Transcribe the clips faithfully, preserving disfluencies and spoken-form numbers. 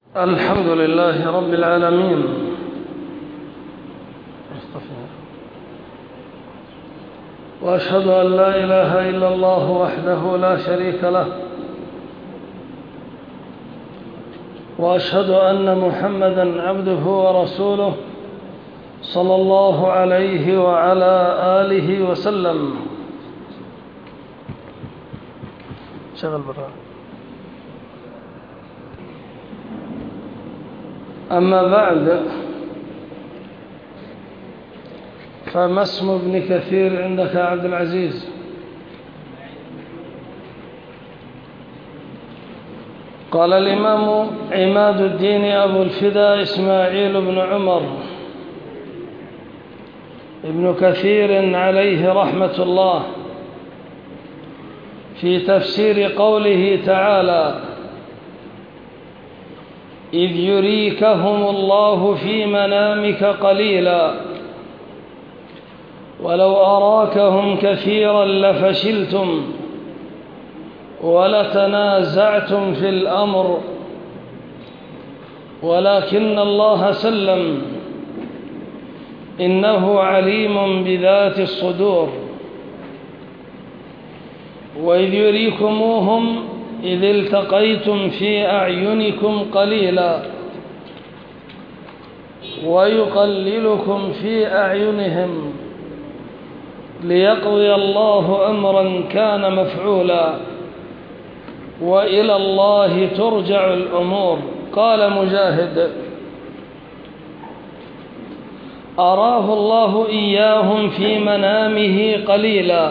الحمد لله رب العالمين، وأشهد أن لا إله إلا الله وحده لا شريك له، وأشهد أن محمدًا عبده ورسوله صلى الله عليه وعلى آله وسلم. شغل برا. أما بعد، فما اسم ابن كثير عندك يا عبد العزيز؟ قال الإمام عماد الدين أبو الفداء إسماعيل بن عمر ابن كثير عليه رحمة الله في تفسير قوله تعالى: إذ يريكهم الله في منامك قليلا ولو أراكهم كثيرا لفشلتم ولتنازعتم في الأمر ولكن الله سلم إنه عليم بذات الصدور. وإذ يريكموهم إذ التقيتم في أعينكم قليلا ويقللكم في أعينهم ليقضي الله أمرا كان مفعولا وإلى الله ترجع الأمور. قال مجاهد: أراه الله إياهم في منامه قليلا.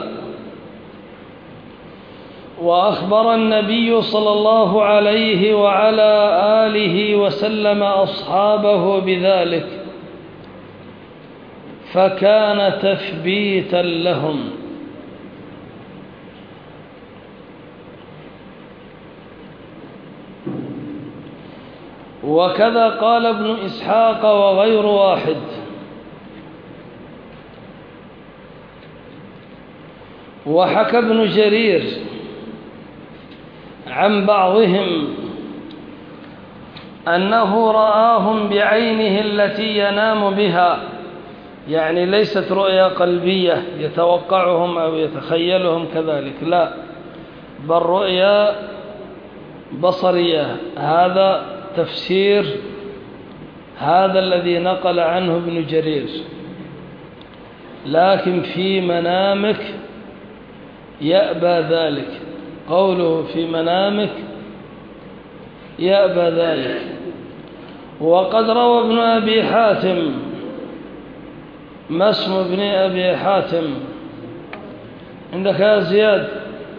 وأخبر النبي صلى الله عليه وعلى آله وسلم أصحابه بذلك، فكان تثبيتا لهم. وكذا قال ابن إسحاق وغير واحد. وحكى ابن جرير عن بعضهم أنه رآهم بعينه التي ينام بها، يعني ليست رؤيا قلبية يتوقعهم أو يتخيلهم كذلك، لا، بل رؤيا بصرية. هذا تفسير هذا الذي نقل عنه ابن جرير. لكن في منامك يأبى ذلك، قوله في منامك يأبى ذلك. وقد روى ابن أبي حاتم، ما اسم ابن أبي حاتم عندك يا زياد؟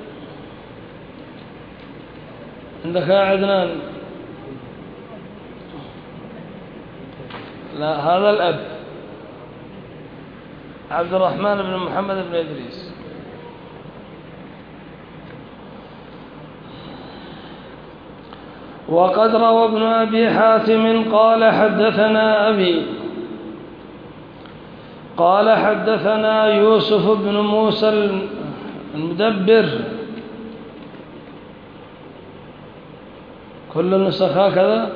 عندك يا عدنان؟ لا، هذا الأب عبد الرحمن بن محمد بن إدريس. وقد روى ابن أبي حاتم قال حدثنا أبي قال حدثنا يوسف بن موسى المدبر. كل النسخ هكذا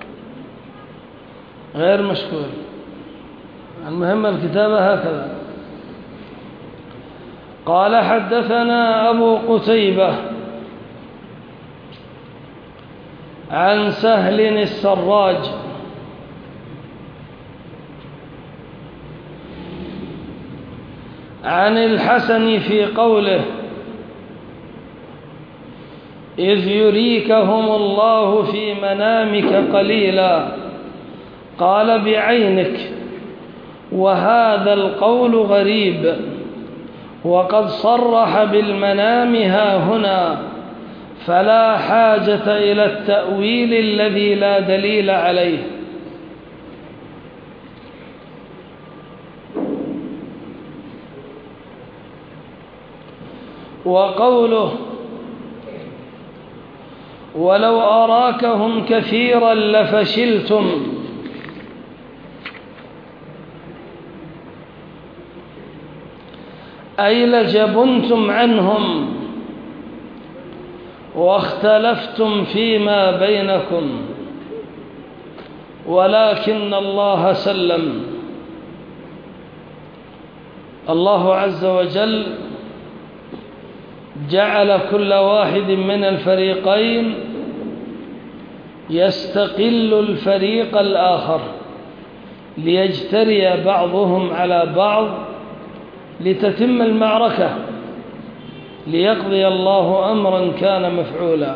غير مشكول، المهم الكتابة هكذا. قال حدثنا أبو قتيبة عن سهل السراج عن الحسن في قوله: إذ يريكهم الله في منامك قليلا، قال بعينك. وهذا القول غريب، وقد صرح بالمنام ها هنا، فلا حاجة إلى التأويل الذي لا دليل عليه. وقوله: ولو أراكهم كثيرا لفشلتم، أي لجبنتم عنهم واختلفتم فيما بينكم. ولكن الله سلم. الله عز وجل جعل كل واحد من الفريقين يستقل الفريق الآخر ليجتري بعضهم على بعض لتتم المعركة، ليقضي الله أمرا كان مفعولا.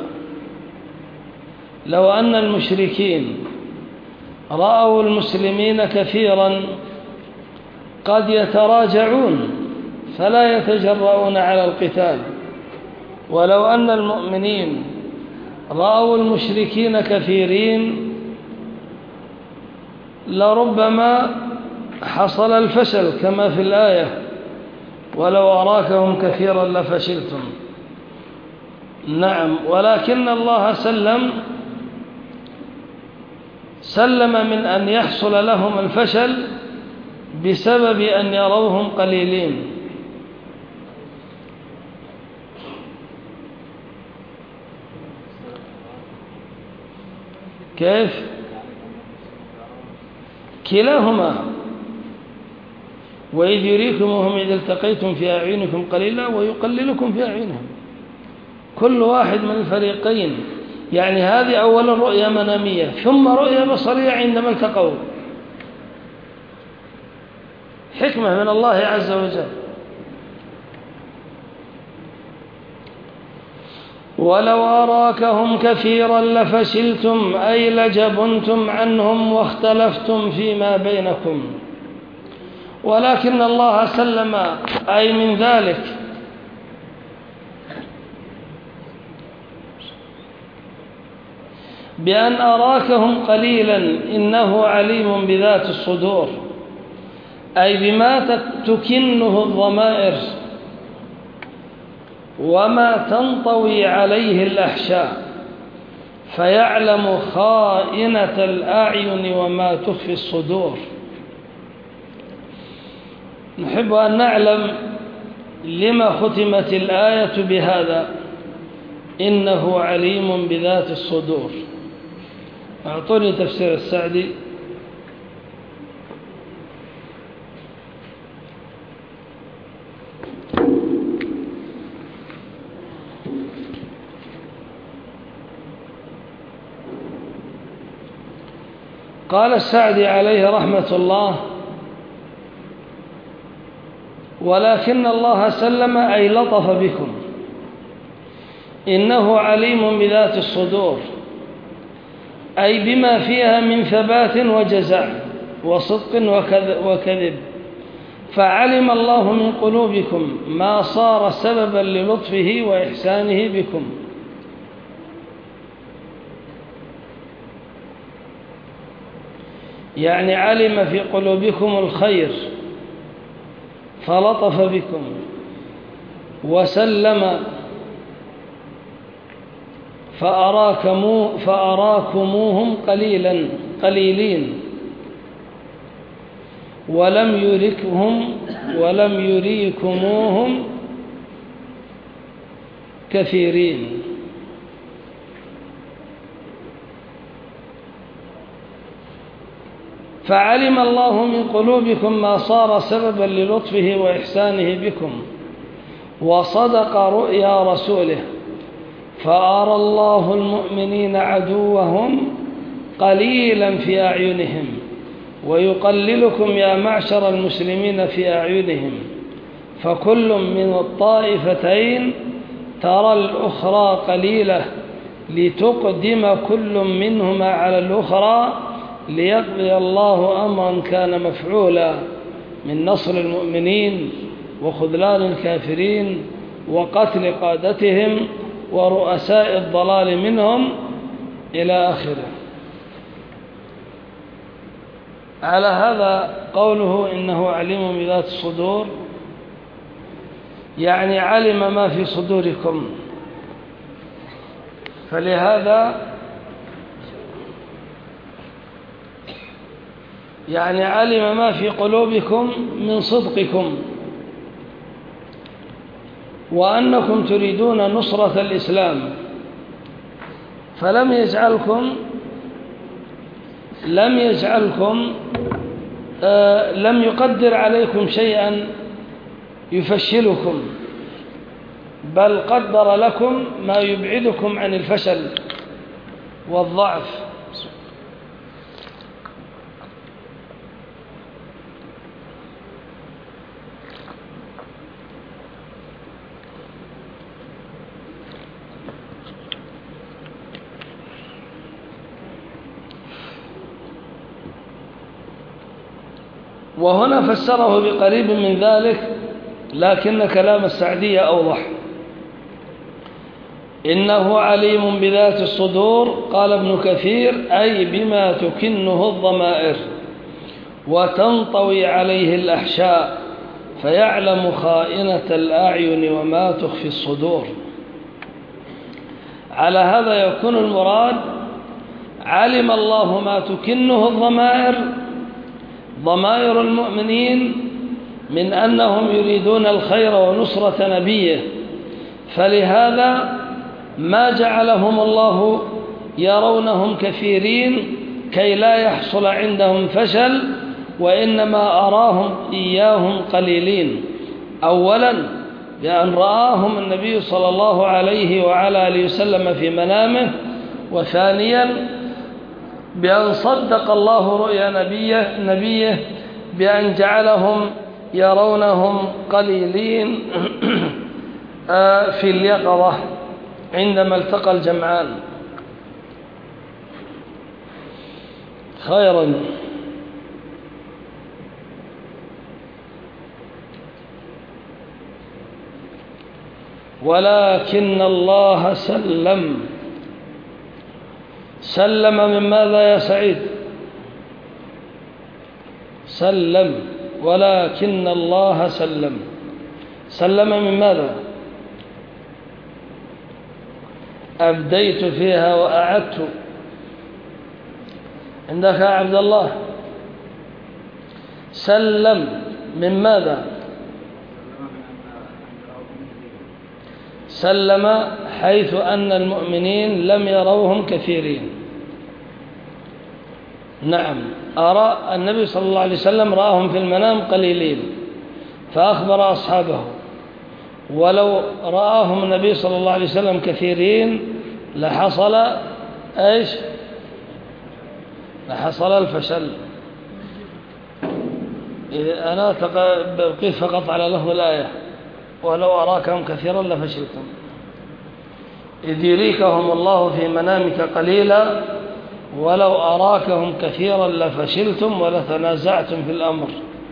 لو أن المشركين رأوا المسلمين كثيرا قد يتراجعون فلا يتجرؤون على القتال، ولو أن المؤمنين رأوا المشركين كثيرين لربما حصل الفشل كما في الآية: ولو أراكهم كثيرا لفشلتم. نعم، ولكن الله سلم سلم من أن يحصل لهم الفشل بسبب أن يروهم قليلين. كيف؟ كلاهما. وإذ يريكمهم إذ التقيتم في أعينكم قليلا ويقللكم في أعينهم. كل واحد من الفريقين، يعني هذه أولا رؤية منامية ثم رؤية بصرية عندما التقوا، حكمة من الله عز وجل. ولو أراكهم كثيرا لفشلتم أي لجبنتم عنهم واختلفتم فيما بينكم، ولكن الله سلم أي من ذلك بأن أراكهم قليلا إنه عليم بذات الصدور، أي بما تكنه الضمائر وما تنطوي عليه الأحشاء، فيعلم خائنة الأعين وما تخفي الصدور. نحب أن نعلم لما ختمت الآية بهذا: إنه عليم بذات الصدور. أعطوني تفسير السعدي. قال السعدي عليه رحمة الله: ولكن الله سلم أي لطف بكم، إنه عليم بذات الصدور، أي بما فيها من ثبات وجزع وصدق وكذب، فعلم الله من قلوبكم ما صار سببا للطفه وإحسانه بكم. يعني علم في قلوبكم الخير فلطف بكم وسلم، فأراكمو فأراكموهم قليلا قليلين ولم يركهم ولم يريكموهم كثيرين. فعلم الله من قلوبكم ما صار سببا للطفه وإحسانه بكم، وصدق رؤيا رسوله، فأرى الله المؤمنين عدوهم قليلا في أعينهم ويقللكم يا معشر المسلمين في أعينهم، فكل من الطائفتين ترى الأخرى قليلة لتقدم كل منهما على الأخرى ليقضي الله أمرا كان مفعولا من نصر المؤمنين وخذلان الكافرين وقتل قادتهم ورؤساء الضلال منهم إلى آخره. على هذا قوله إنه عليم بذات الصدور، يعني علم ما في صدوركم، فلهذا يعني علم ما في قلوبكم من صدقكم وأنكم تريدون نصرة الإسلام، فلم يجعلكم لم يجعلكم آه لم يقدر عليكم شيئا يفشلكم، بل قدر لكم ما يبعدكم عن الفشل والضعف. وهنا فسره بقريب من ذلك، لكن كلام السعدية أوضح. إنه عليم بذات الصدور، قال ابن كثير: أي بما تكنه الضمائر وتنطوي عليه الأحشاء، فيعلم خائنة الأعين وما تخفي الصدور. على هذا يكون المراد: علم الله ما تكنه الضمائر، ضمائر المؤمنين، من أنهم يريدون الخير ونصرة نبيه، فلهذا ما جعلهم الله يرونهم كثيرين كي لا يحصل عندهم فشل، وإنما أراهم إياهم قليلين. أولا بأن رآهم النبي صلى الله عليه وعلى آله وسلم في منامه، وثانيا بأن صدق الله رؤيا نبيه, نبيه بأن جعلهم يرونهم قليلين في اليقظة عندما التقى الجمعان. خيرا. ولكن الله سلم. سلم من ماذا يا سعيد؟ سلم. ولكن الله سلم. سلم من ماذا؟ أبديت فيها وأعدت. عندك يا عبد الله؟ سلم من ماذا؟ سلم حيث أن المؤمنين لم يروهم كثيرين. نعم، أرى النبي صلى الله عليه وسلم رآهم في المنام قليلين فأخبر أصحابه، ولو رآهم النبي صلى الله عليه وسلم كثيرين لحصل ايش؟ لحصل الفشل. إذا أنا بقيت فقط على لفظ الآية: ولو أراكهم كثيرا لفشلتم، إذ يريكهم الله في منامك قليلا ولو أراكهم كثيرا لفشلتم ولتنازعتم في الأمر،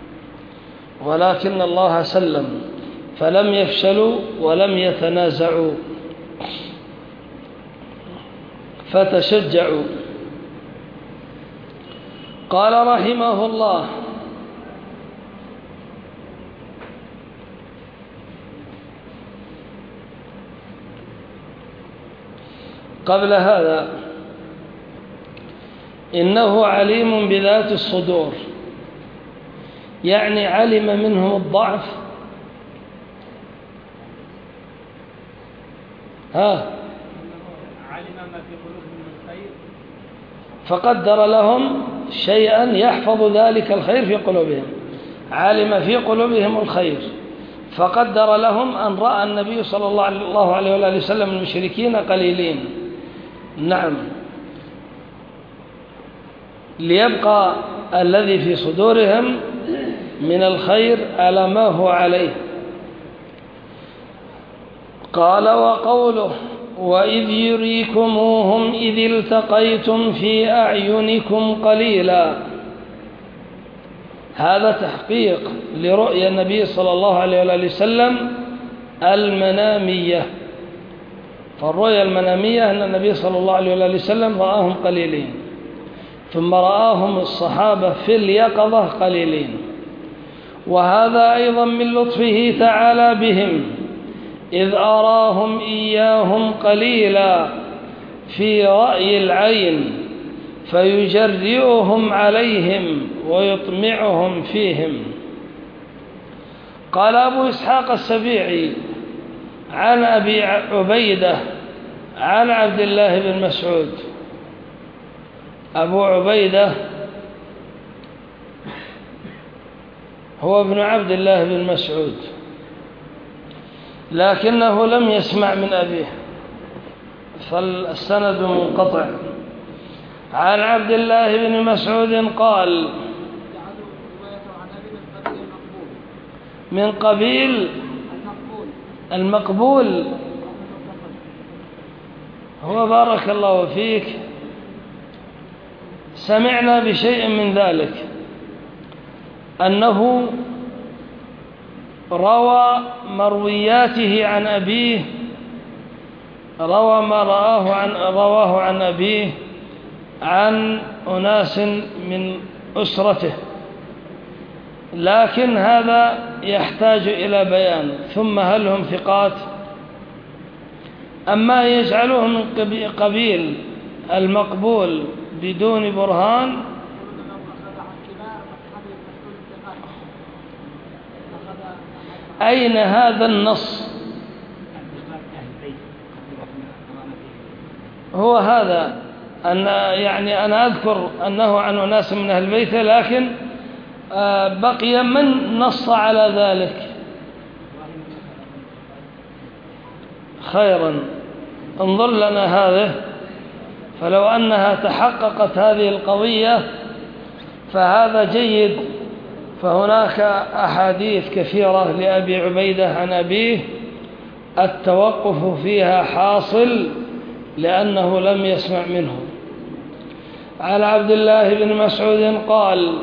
ولكن الله سلم فلم يفشلوا ولم يتنازعوا فتشجعوا. قال رحمه الله: قبل هذا إنه عليم بذات الصدور، يعني علم منهم الضعف، ها علم ما في قلوبهم من خير فقدر لهم شيئا يحفظ ذلك الخير في قلوبهم. علم في قلوبهم الخير فقدر لهم أن رأى النبي صلى الله عليه وآله وسلم المشركين قليلين. نعم، ليبقى الذي في صدورهم من الخير على ما هو عليه. قال: وقوله: وإذ يريكموهم إذ التقيتم في أعينكم قليلا، هذا تحقيق لرؤيا النبي صلى الله عليه وآله وسلم المنامية. فالرؤيا المنامية أن النبي صلى الله عليه وآله وسلم رآهم قليلين، ثم رآهم الصحابة في اليقظة قليلين. وهذا أيضا من لطفه تعالى بهم، إذ أراهم إياهم قليلا في رأي العين فيجرئهم عليهم ويطمعهم فيهم. قال أبو إسحاق السبيعي عن أبي عبيدة عن عبد الله بن مسعود أبو عبيدة هو ابن عبد الله بن مسعود، لكنه لم يسمع من أبيه، فالسند منقطع. عن عبد الله بن مسعود قال: من قبيل المقبول. هو بارك الله فيك سمعنا بشيء من ذلك، أنه روى مروياته عن أبيه، روى ما رآه عن رواه عن أبيه عن أناس من أسرته، لكن هذا يحتاج إلى بيان. ثم هل هم ثقات؟ أما يجعله من قبيل المقبول بدون برهان، أين هذا النص؟ هو هذا أن يعني أنا أذكر أنه عن أناس من أهل البيت، لكن بقي من نص على ذلك. خيرا، انظر لنا هذه، فلو أنها تحققت هذه القضية فهذا جيد. فهناك أحاديث كثيرة لأبي عبيدة عن أبيه التوقف فيها حاصل لأنه لم يسمع منه. عن عبد الله بن مسعود قال: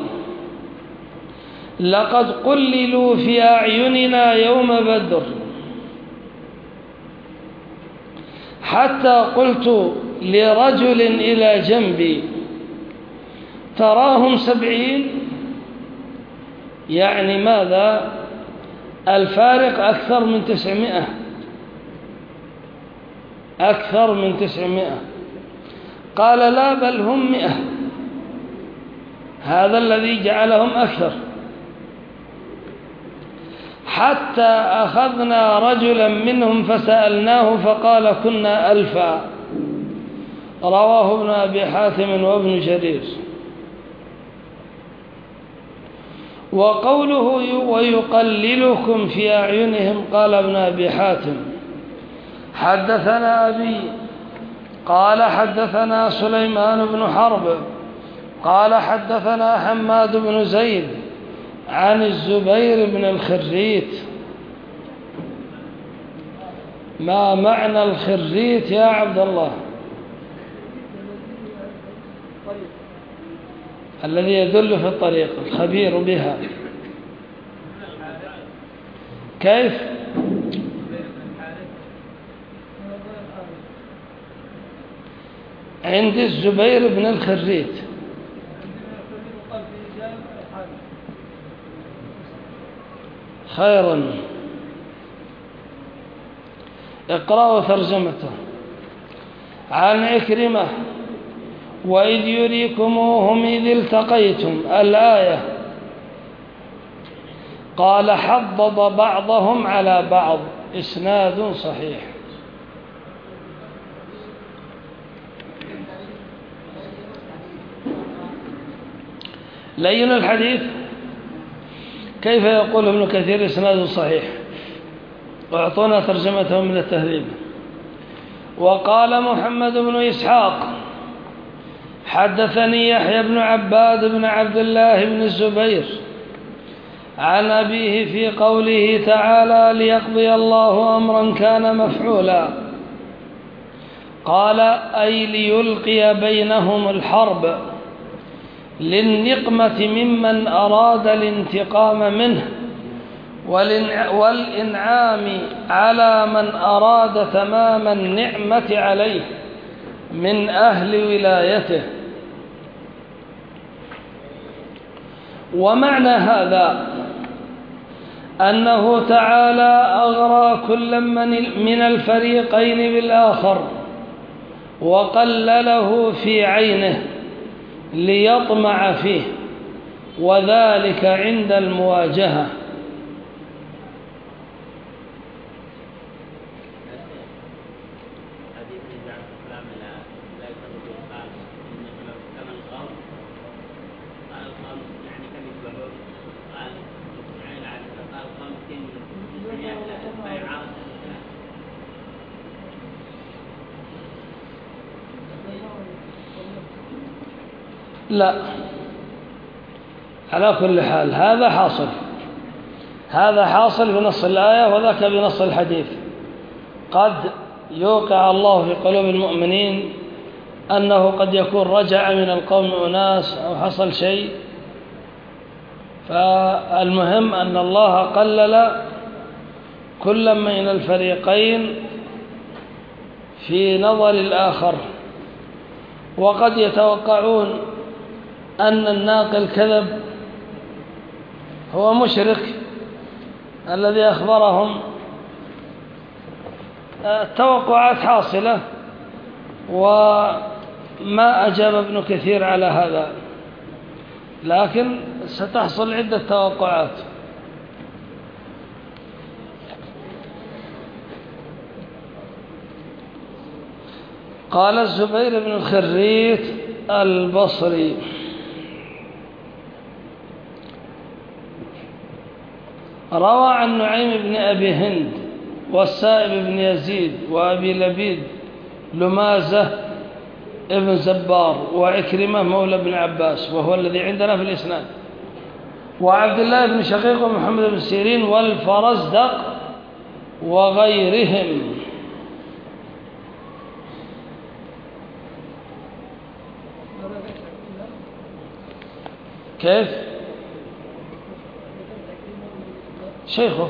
لقد قللوا في أعيننا يوم بدر حتى قلت لرجل إلى جنبي: تراهم سبعين؟ يعني ماذا؟ الفارق أكثر من تسعمائة، أكثر من تسعمائة. قال: لا، بل هم مئة. هذا الذي جعلهم أكثر. حتى أخذنا رجلا منهم فسألناه فقال: كنا ألفا. رواه ابن أبي حاتم وابن جرير. وقوله ويقللكم في أعينهم، قال ابن أبي حاتم: حدثنا أبي قال حدثنا سليمان بن حرب قال حدثنا حماد بن زيد عن الزبير بن الخريت. ما معنى الخريت يا عبد الله؟ الذي يدل في الطريق، الخبير بها. كيف؟ عند الزبير بن الخريت. خيرا، اقرأوا ترجمته. عن عكرمة: وإذ يريكموهم إذ التقيتم، الآية. قال: حضض بعضهم على بعض. إسناد صحيح. لين الحديث. كيف يقول ابن كثير إسناد صحيح؟ واعطونا ترجمته من التهذيب. وقال محمد بن إسحاق: حدثني يحيى بن عباد بن عبد الله بن الزبير عن أبيه في قوله تعالى: ليقضي الله أمرا كان مفعولا. قال: أي ليلقي بينهم الحرب، للنقمة ممن أراد الانتقام منه، والإنعام على من أراد تمام النعمة عليه من أهل ولايته. ومعنى هذا أنه تعالى أغرى كل من الفريقين بالآخر وقلله في عينه ليطمع فيه، وذلك عند المواجهة. لا، على كل حال هذا حاصل، هذا حاصل بنص الآية وذاك بنص الحديث. قد يوقع الله في قلوب المؤمنين أنه قد يكون رجع من القوم أناس أو حصل شيء، فالمهم أن الله قلل كل من الفريقين في نظر الآخر. وقد يتوقعون أن الناقل كذب هو مشرك الذي أخبرهم، التوقعات حاصلة، وما أجاب ابن كثير على هذا، لكن ستحصل عدة توقعات. قال الزبير بن الخريت البصري: روى عن نعيم بن أبي هند والسائب بن يزيد وأبي لبيد لمازة ابن زبار وعكرمة مولى بن عباس وهو الذي عندنا في الإسناد، وعبد الله بن شقيق ومحمد بن سيرين والفرزدق وغيرهم. كيف؟ شيخه.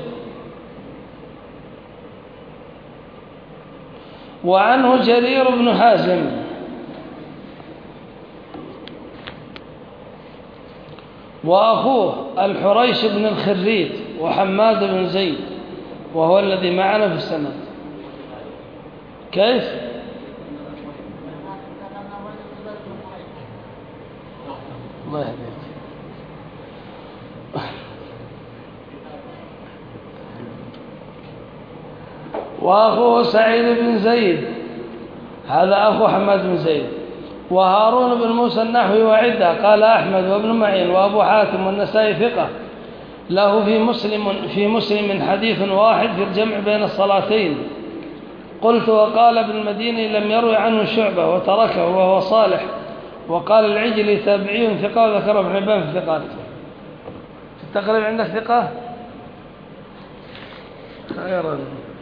وعنه جرير بن حازم وأخوه الحريش بن الخريت وحماد بن زيد وهو الذي معنا في السند. كيف؟ الله يهديك. وأخوه سعيد بن زيد، هذا أخو حماد بن زيد. وهارون بن موسى النحوي وعدة. قال أحمد وابن معين وأبو حاتم والنسائي ثقة له في مسلم في مسلم حديث واحد في الجمع بين الصلاتين. قلت: وقال ابن المديني لم يروي عنه شعبة وتركه وهو صالح. وقال العجلي تابعي ثقة وذكره ابن حبان في الثقات. في التقريب عندك ثقة؟ خيرا.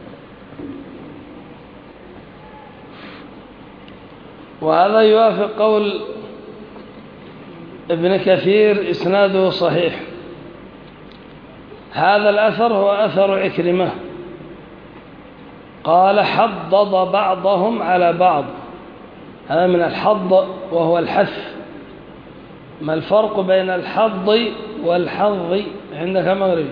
وهذا يوافق قول ابن كثير إسناده صحيح. هذا الأثر هو أثر عكرمة قال: حضض بعضهم على بعض. هذا من الحض وهو الحث. ما الفرق بين الحض والحظ عندك مغربي؟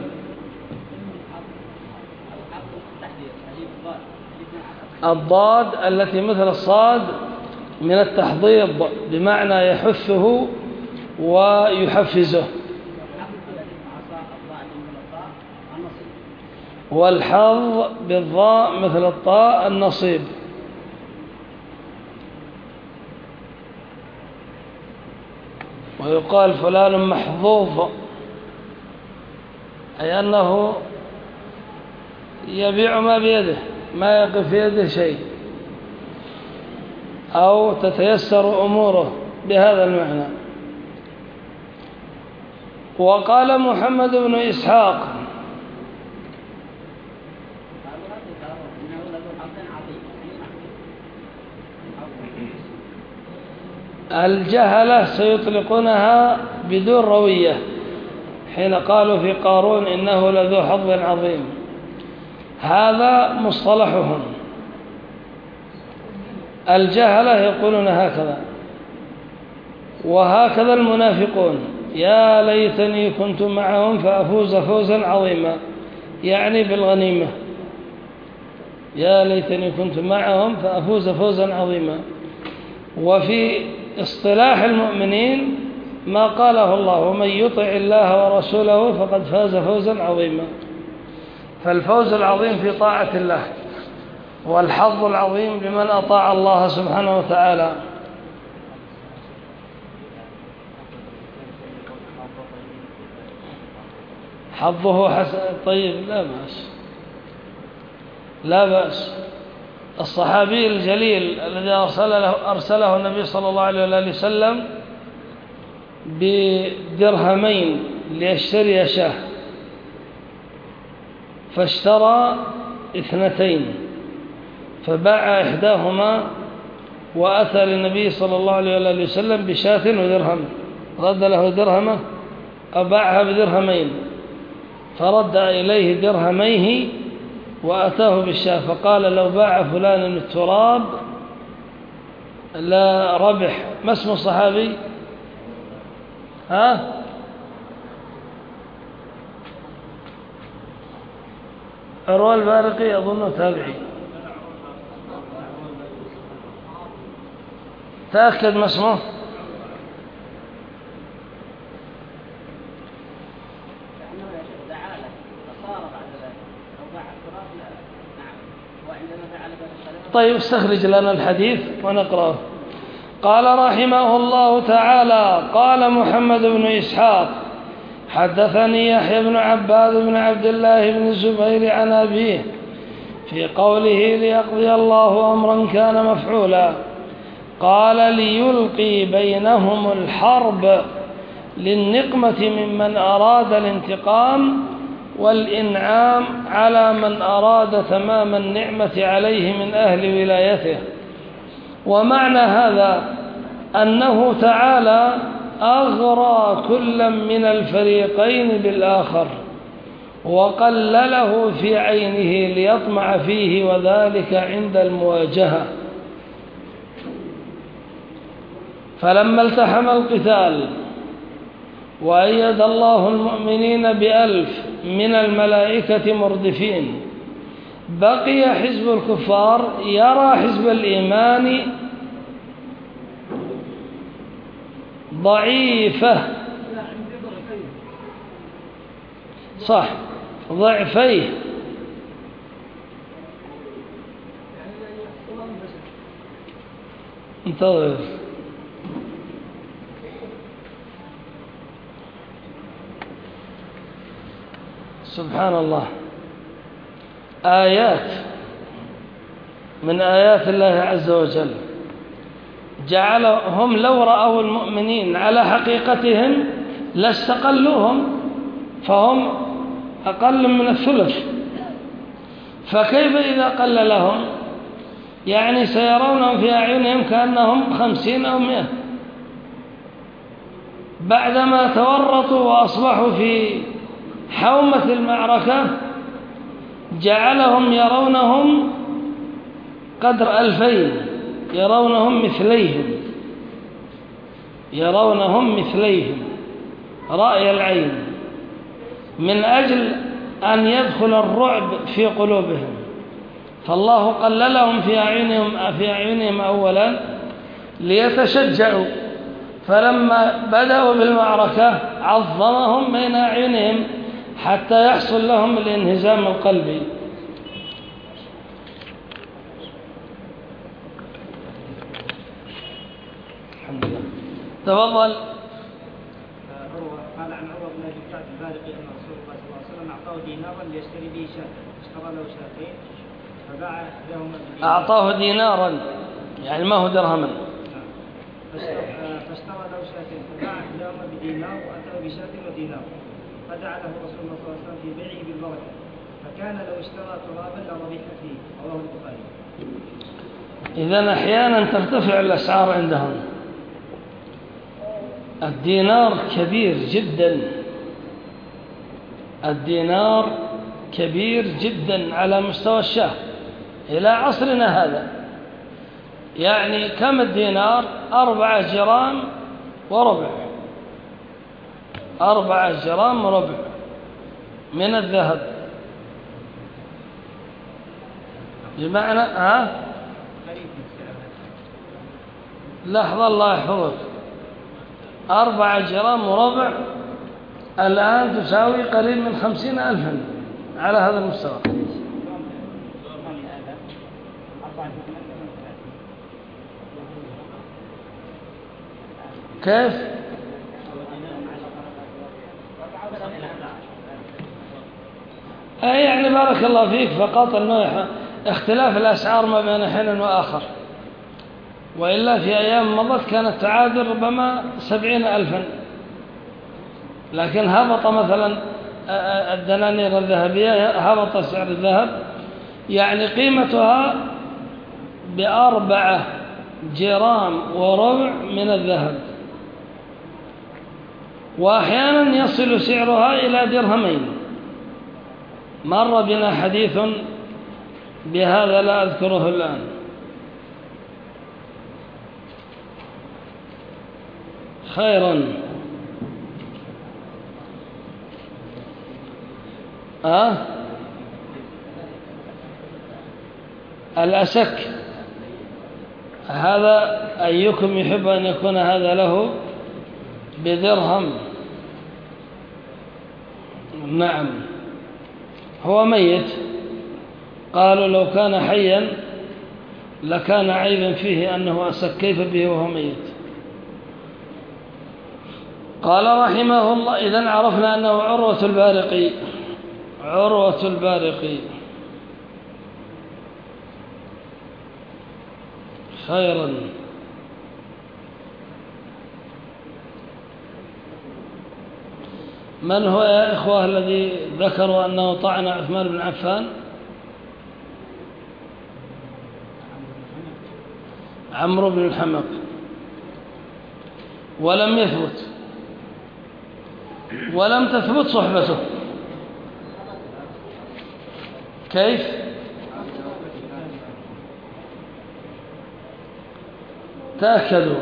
الضاد التي مثل الصاد من التحضيض بمعنى يحثه ويحفزه، والحظ بالضاء مثل الطاء النصيب. ويقال فلان محظوظ، أي أنه يبيع ما بيده، ما يقف في يده شيء، أو تتيسر أموره بهذا المعنى. وقال محمد بن إسحاق: الجهلة سيطلقونها بدون روية حين قالوا في قارون إنه لذو حظ عظيم. هذا مصطلحهم، الجهلة يقولون هكذا. وهكذا المنافقون: يا ليتني كنت معهم فأفوز فوزا عظيما، يعني بالغنيمة. يا ليتني كنت معهم فأفوز فوزا عظيما. وفي اصطلاح المؤمنين ما قاله الله: ومن يطع الله ورسوله فقد فاز فوزا عظيما. فالفوز العظيم في طاعة الله، والحظ العظيم لمن أطاع الله سبحانه وتعالى. حظه حسن طيب، لا بأس، لا بأس. الصحابي الجليل الذي أرسله, أرسله النبي صلى الله عليه وسلم بدرهمين ليشتري شاه، فاشترى اثنتين، فباع إحداهما وأتى للنبي صلى الله عليه وسلم بشاة ودرهم، رد له درهمه أباعها بدرهمين، فرد إليه درهميه وأتاه بالشاة، فقال لو باع فلان التراب لا ربح. ما اسم الصحابي؟ ها؟ عروة البارقي أظنه تابعي. تأكد ما اسمه؟ طيب استخرج لنا الحديث ونقرأه. قال رحمه الله تعالى: قال محمد بن إسحاق حدثني يحيى بن عباد بن عبد الله بن الزبير عن أبيه في قوله ليقضي الله أمرا كان مفعولا، قال: ليلقي بينهم الحرب للنقمة ممن أراد الانتقام والإنعام على من أراد تمام النعمة عليه من أهل ولايته. ومعنى هذا أنه تعالى أغرى كل من الفريقين بالآخر وقلله في عينه ليطمع فيه، وذلك عند المواجهة. فلما التحم القتال وأيد الله المؤمنين بألف من الملائكة مردفين، بقي حزب الكفار يرى حزب الإيمان ضعيفة، صح، ضعفيه، انتظر. سبحان الله، آيات من آيات الله عز وجل جعلهم لو رأوا المؤمنين على حقيقتهم لاستقلوهم، فهم أقل من الثلث، فكيف إذا قل لهم؟ يعني سيرونهم في أعينهم كأنهم خمسين أو مئة، بعدما تورطوا وأصبحوا في حومة المعركة جعلهم يرونهم قدر ألفين، يرونهم مثليهم، يرونهم مثليهم رأي العين، من أجل أن يدخل الرعب في قلوبهم. فالله قللهم في أعينهم في أعينهم أولا ليتشجعوا، فلما بدأوا بالمعركة عظمهم بين أعينهم حتى يحصل لهم الانهزام القلبي. الحمد لله. تفضل. قال عن عروة بن أبي سعد البارقي أن رسول الله صلى الله عليه وسلم أعطاه دينارا ليشتري به شاة، اشترى له شاتين فباع إحداهما بدينار. أعطاه دينارا يعني ما هو درهما. فاشترى له شاتين فباع إحداهما بدينار وأتى بشاة ودينار، فدعا له رسول الله صلى الله عليه وسلم في بيعه بالبركة، فكان لو اشترى ترابا لربح فيه، رواه البخاري. إذن أحيانا ترتفع الأسعار عندهم. الدينار كبير جدا، الدينار كبير جدا على مستوى الشاه إلى عصرنا هذا. يعني كم الدينار؟ أربعة جرام وربع، أربعة جرام وربع من الذهب، بمعنى ها لحظة الله يحفظك، أربعة جرام وربع الآن تساوي قريب من خمسين ألفا على هذا المستوى. كيف؟ أي يعني بارك الله فيك، فقط أنه اختلاف الأسعار ما بين حين وآخر، وإلا في أيام مضت كانت تعادل ربما سبعين ألفا لكن هبط مثلا الدنانير الذهبية، هبط سعر الذهب، يعني قيمتها بأربعة جرام وربع من الذهب، وأحيانا يصل سعرها إلى درهمين. مر بنا حديث بهذا لا أذكره الآن. خيرا. أه؟ الأسك هذا أيكم يحب أن يكون هذا له بدرهم؟ نعم، هو ميت. قالوا لو كان حيا لكان عيبا فيه أنه أسك، كيف به وهو ميت؟ قال رحمه الله: إذن عرفنا أنه عروة البارقي. عروة البارقي. خيرا. من هو يا إخوة الذي ذكروا أنه طعن عثمان بن عفان؟ عمرو بن الحمق، ولم يثبت ولم تثبت صحبته. كيف؟ تأكدوا.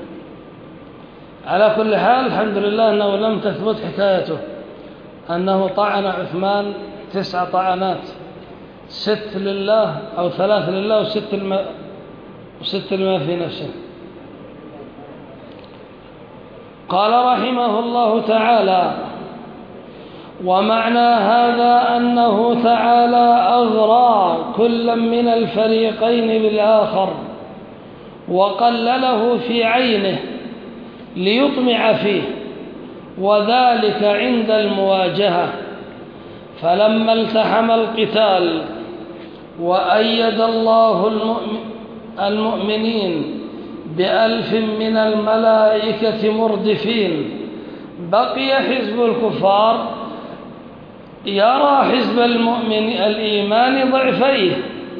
على كل حال الحمد لله أنه لم تثبت حكايته أنه طعن عثمان تسع طعنات، ست لله أو ثلاث لله وست الما وست الما في نفسه. قال رحمه الله تعالى: ومعنى هذا أنه تعالى أغرى كلا من الفريقين بالآخر وقلله في عينه ليطمع فيه، وذلك عند المواجهة. فلما التحم القتال وأيد الله المؤمنين بألف من الملائكة مردفين، بقي حزب الكفار يرى حزب المؤمن الإيمان ضعفيه،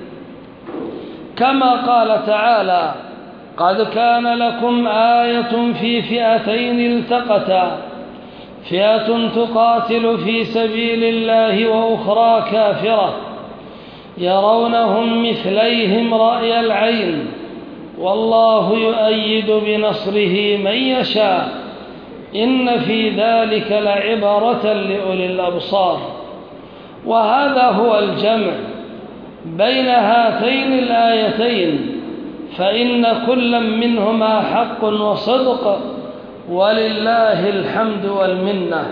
كما قال تعالى: قد كان لكم آية في فئتين التقتا، فئة تقاتل في سبيل الله وأخرى كافرة يرونهم مثليهم رأي العين، والله يؤيد بنصره من يشاء، إن في ذلك لعبرة لأولي الأبصار. وهذا هو الجمع بين هاتين الآيتين، فإن كل منهما حق وصدق، ولله الحمد والمنة.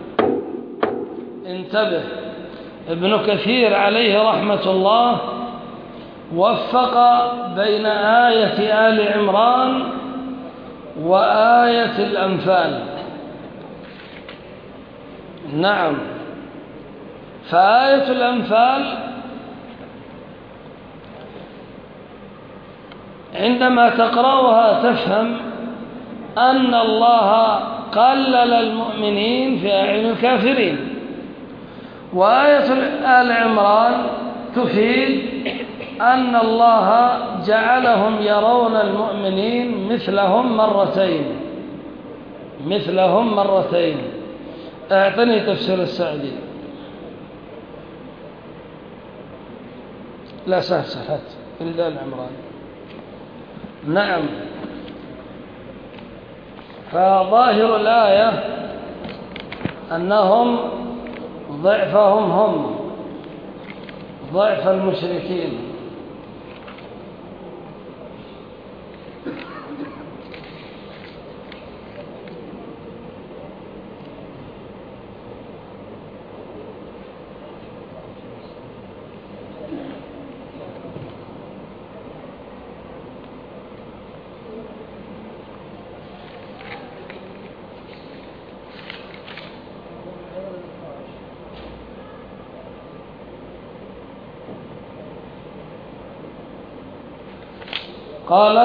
انتبه، ابن كثير عليه رحمة الله وفق بين آية آل عمران وآية الأنفال. نعم، فآية الأنفال عندما تقرأها تفهم أن الله قلل المؤمنين في أعين الكافرين، وآية آل عمران تفيد أن الله جعلهم يرون المؤمنين مثلهم مرتين مثلهم مرتين. اعطني تفسير السعدي. لا سهل سهل إلا آل عمران. نعم، فظاهر الآية أنهم ضعفهم هم ضعف المشركين. قال: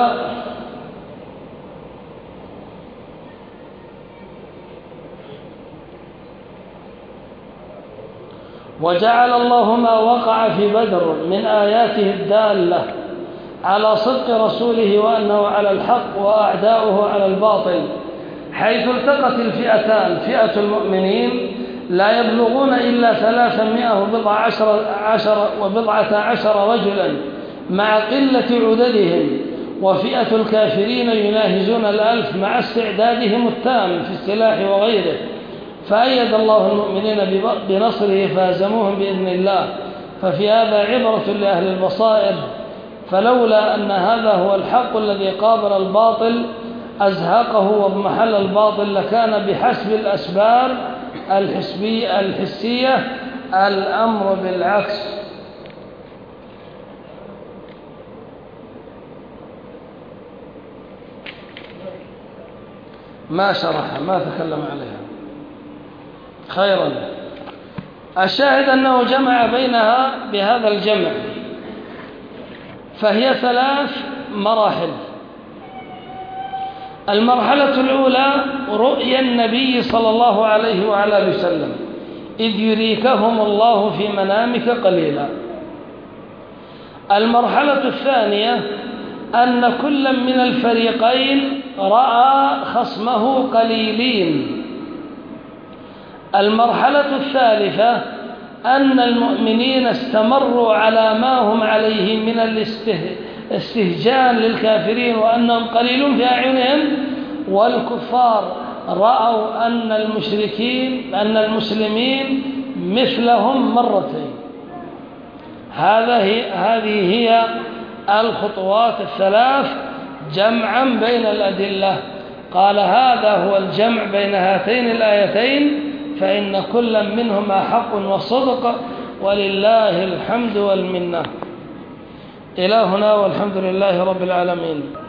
وجعل الله ما وقع في بدر من آياته الدالة على صدق رسوله وأنه على الحق وأعداؤه على الباطل، حيث التقت الفئتان، فئة المؤمنين لا يبلغون إلا ثلاثمائة وبضع عشر, عشر وبضعة عشر رجلا مع قلة عددهم، وفئة الكافرين يناهزون الألف مع استعدادهم التام في السلاح وغيره، فأيد الله المؤمنين بنصره فهزموهم بإذن الله. ففي هذا عبرة لأهل البصائر، فلولا أن هذا هو الحق الذي قابل الباطل أزهقه واضمحل الباطل لكان بحسب الأسباب الحسبية الحسية الأمر بالعكس. ما شرح ما تكلم عليها خيرا. الشاهد أنه جمع بينها بهذا الجمع، فهي ثلاث مراحل. المرحلة الأولى رؤيا النبي صلى الله عليه وعلى وسلم إذ يريكهم الله في منامك قليلا. المرحلة الثانية أن كل من الفريقين رأى خصمه قليلين. المرحلة الثالثة أن المؤمنين استمروا على ما هم عليه من الاستهجان للكافرين وأنهم قليلون في أعينهم، والكفار رأوا أن المشركين أن المسلمين مثلهم مرتين. هذه هي الخطوات الثلاث جمعا بين الأدلة. قال هذا هو الجمع بين هاتين الآيتين، فإن كل منهما حق وصدق ولله الحمد والمنة. إلى هنا والحمد لله رب العالمين.